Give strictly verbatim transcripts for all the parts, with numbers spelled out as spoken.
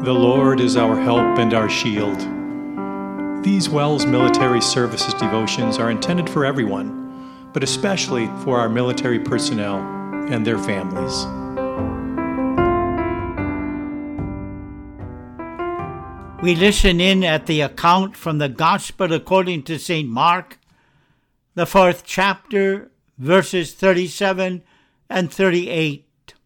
The Lord is our help and our shield. These WELS Military Services devotions are intended for everyone, but especially for our military personnel and their families. We listen in at the account from the Gospel according to Saint Mark, the fourth chapter, verses thirty-seven and thirty-eight.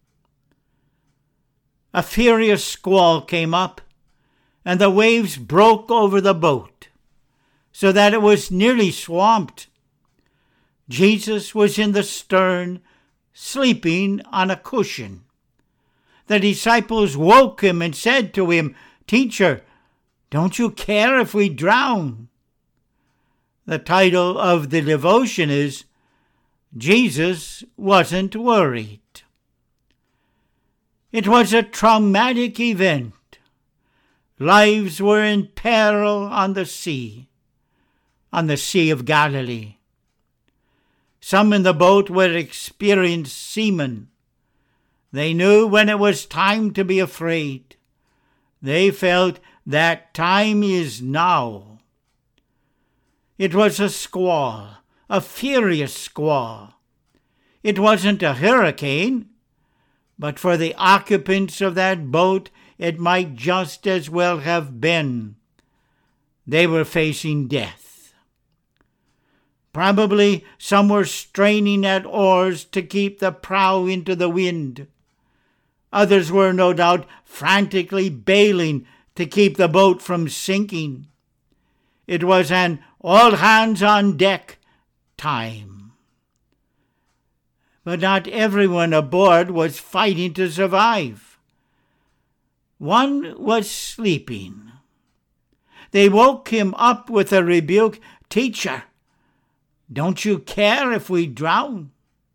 A furious squall came up, and the waves broke over the boat, so that it was nearly swamped. Jesus was in the stern, sleeping on a cushion. The disciples woke him and said to him, "Teacher, don't you care if we drown?" The title of the devotion is Jesus Wasn't Worried. It was a traumatic event. Lives were in peril on the sea, on the Sea of Galilee. Some in the boat were experienced seamen. They knew when it was time to be afraid. They felt that time is now. It was a squall, a furious squall. It wasn't a hurricane, but for the occupants of that boat, it might just as well have been. They were facing death. Probably some were straining at oars to keep the prow into the wind. Others were no doubt frantically bailing to keep the boat from sinking. It was an all-hands-on-deck time. But not everyone aboard was fighting to survive. One was sleeping. They woke him up with a rebuke, "Teacher, don't you care if we drown?"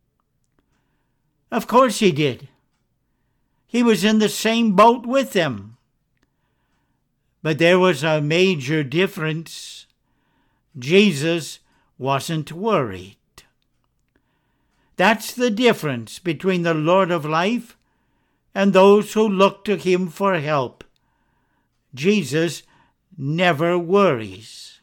Of course he did. He was in the same boat with them. But there was a major difference. Jesus wasn't worried. That's the difference between the Lord of life and those who look to him for help. Jesus never worries.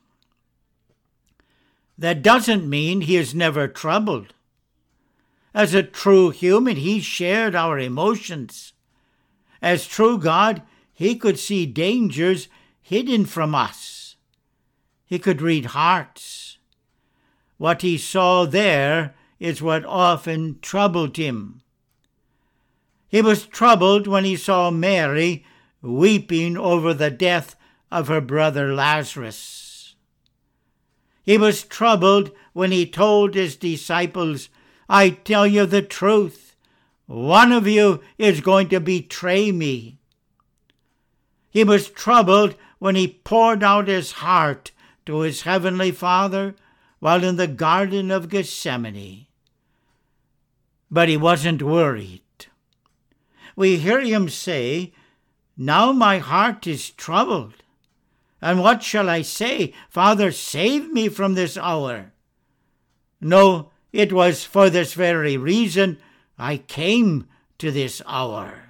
That doesn't mean he is never troubled. As a true human, he shared our emotions. As true God, he could see dangers hidden from us. He could read hearts. What he saw there is what often troubled him. He was troubled when he saw Mary weeping over the death of her brother Lazarus. He was troubled when he told his disciples, "I tell you the truth, one of you is going to betray me." He was troubled when he poured out his heart to his heavenly Father while in the Garden of Gethsemane. But he wasn't worried. We hear him say, "Now my heart is troubled. And what shall I say? Father, save me from this hour." No, it was for this very reason I came to this hour.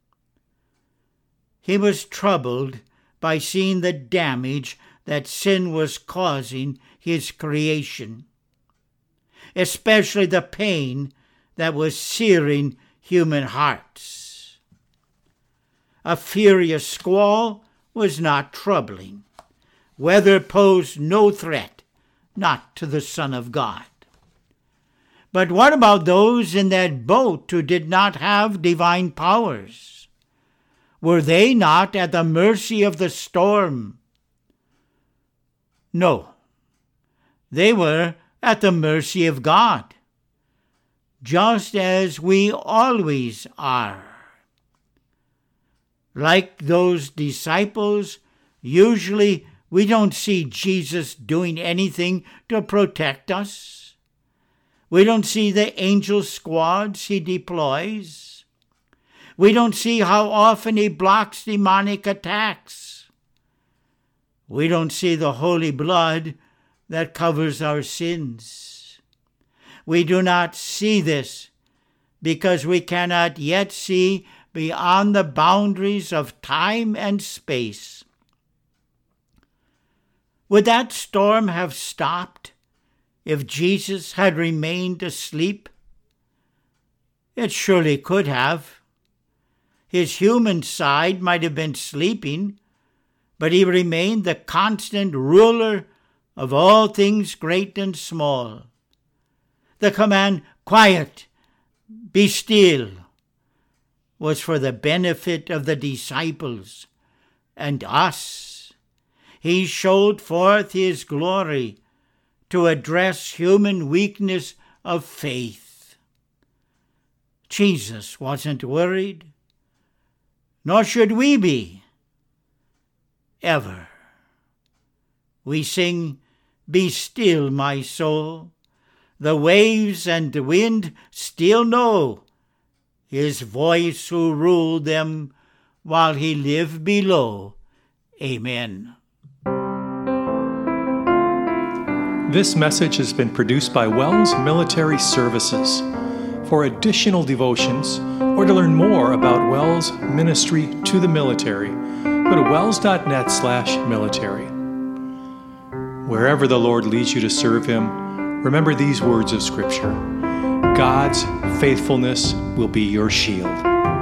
He was troubled by seeing the damage that sin was causing his creation, especially the pain that was searing human hearts. A furious squall was not troubling. Weather posed no threat, not to the Son of God. But what about those in that boat who did not have divine powers? Were they not at the mercy of the storm? No, they were at the mercy of God, just as we always are. Like those disciples, usually we don't see Jesus doing anything to protect us. We don't see the angel squads he deploys. We don't see how often he blocks demonic attacks. We don't see the holy blood that covers our sins. We do not see this because we cannot yet see beyond the boundaries of time and space. Would that storm have stopped if Jesus had remained asleep? It surely could have. His human side might have been sleeping, but he remained the constant ruler of all things great and small. The command, "Quiet, be still," was for the benefit of the disciples and us. He showed forth his glory to address human weakness of faith. Jesus wasn't worried, nor should we be, ever. We sing, "Be still, my soul." The waves and the wind still know his voice who ruled them while he lived below. Amen. This message has been produced by Wells Military Services. For additional devotions or to learn more about Wells ministry to the military, go to wells.net slash military. Wherever the Lord leads you to serve him, remember these words of Scripture. God's faithfulness will be your shield.